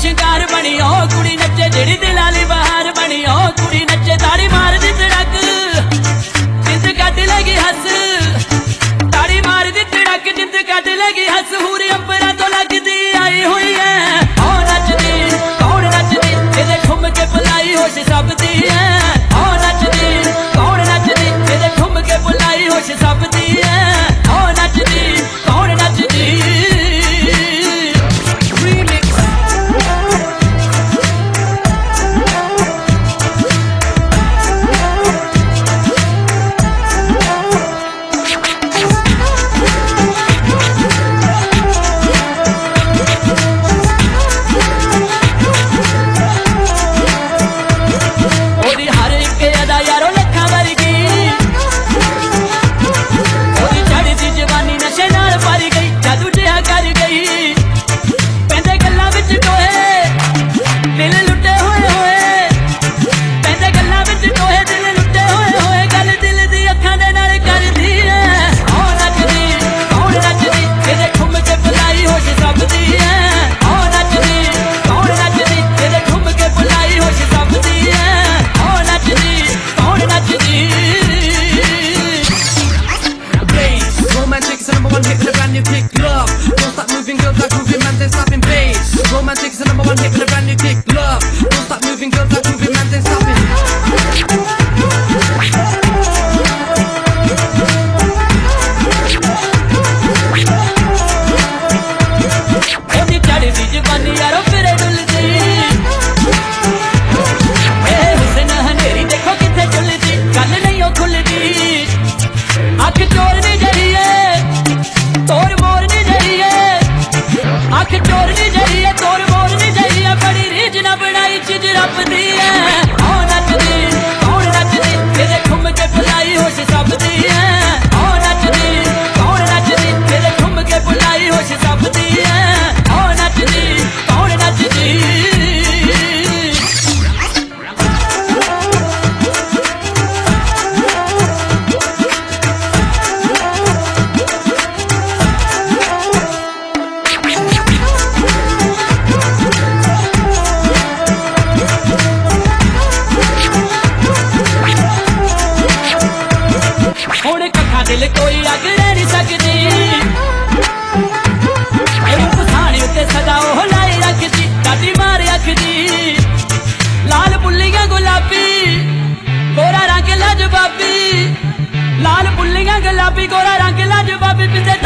शिंगार बनी ओ कुड़ी नचे जेड़ी दिलां दी बहार बनी ओ कुड़ी नचे ताड़ी मार दी तड़क जिंद कट लगी हस ताड़ी मार दी तड़क जिंद कट लगी हस हूरी अंबरा तो लगदी आई हुई है ओ नचदी कौन नचदी तेरे ठुमके बुलाई होश सब दी है ओ नचदी कौन नचदी तेरे ठुमके बुलाई होश सब दी है ओ नचदी कौन नचदी Romantic is the number one hit with a brand new kick. Love, don't stop moving, girls like moving, man, then stop it. ओदी चढ़दी जवानी यारो फिरे डुलदी ए हुस्न हनेरी देखो किथे चलदी गल नहीं ओ खुलदी अख चोर नी जड़िए तोर मोर नी जड़िए अख चोर नी जड़िए तोर मोर नी जड़िए बड़ी रीझ ना बनाई चीज रब दी है ओ नचदी कौन नचदी तेरे ठुमके बुलाई होश सब दी है ओ नचदी कौन नचदी तेरे ठुमके बुलाई होश सब दी है ओ नचदी कौन नचदी हुण कखा दिल कोई अग रह नहीं सकदी रूप साणी उत्ते सदा ओह लाई रखदी दादी मार अखदी लाल पुल्लियां गुलाबी गोरा रंग लजबाबी लाल पुल्लियां गुलाबी गोरा रंग लजबाबी